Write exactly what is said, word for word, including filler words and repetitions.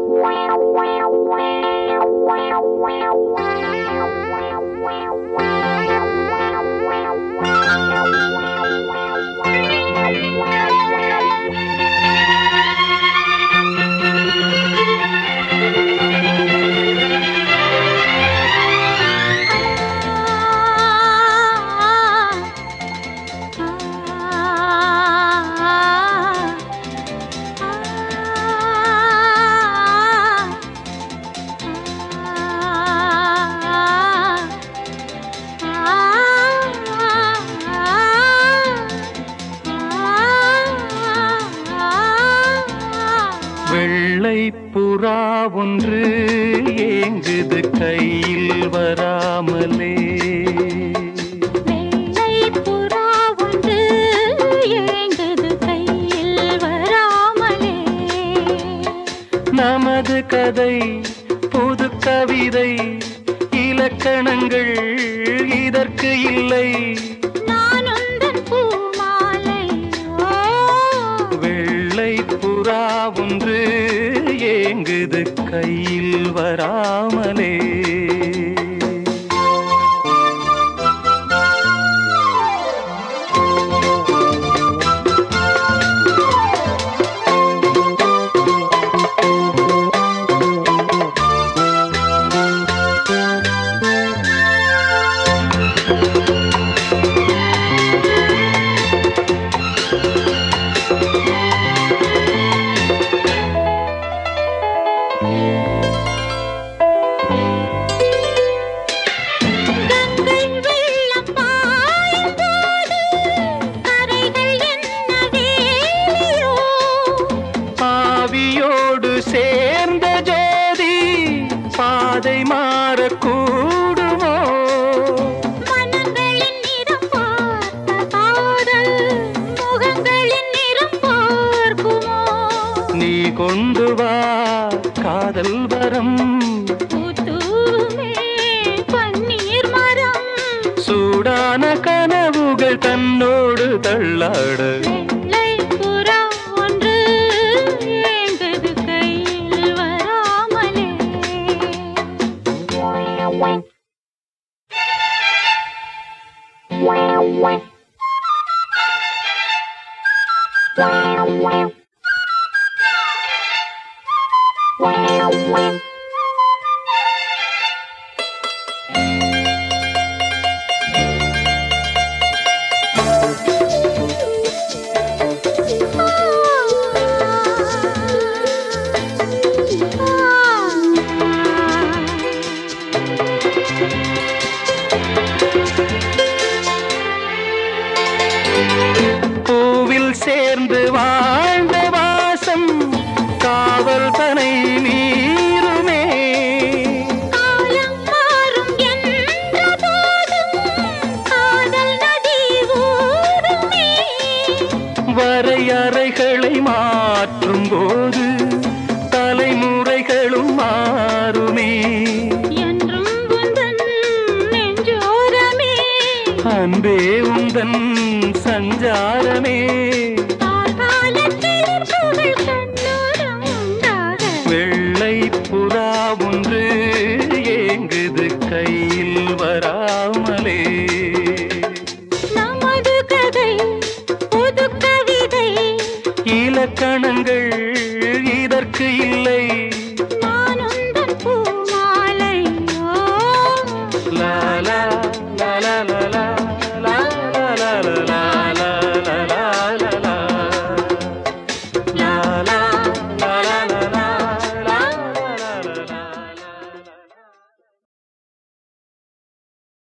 வெள்ளை புறா ஒன்று ஏங்குது கையில் வராமலே. வெள்ளை புறா ஒன்று ஏங்குது கையில் வராமலே. நமது கதை புது கவிதை, இலக்கணங்கள் இதற்கு இல்லை. நான் உந்தன் பூமாலை. வெள்ளை புறா ஒன்று ஏங்குது கையில் வராமலே. சேர்ந்த ஜோதி பாதை மாறக்கூடுமோ? மனங்களின் நிறம் பார்த்த காதல் முகங்களின் நிறம் பார்க்குமோ? நீ கொண்டு வா காதல் வரம், பூத்தூமே பன்னீர் மரம். சூடான கனவுகள் தன்னோடு தள்ளாட. வெள்ளை புறா ஒன்று ஏங்குது கையில் வராமலே. பூவில் சேர்ந்து வாழ்ந்த வாசம் காவல் தனை மீறுமே. காலம் மாறும் என்ற போதும் காதல் நதி ஓடுமே. வரையறைகளை மாற்றும் போது தலைமுறைகளும் மாறுமே. என்றும் உந்தன் நெஞ்சோரமே. அன்பே உந்தன் சஞ்சாரமே. கார்காலத்தில் புகழ் கண்ணோரம் உண்டாக. வெள்ளை புறா ஒன்று ஏங்குது கையில் வராமலே. நமது கதை புது கவிதை, இலக்கணங்கள் இதற்கு இல்லை.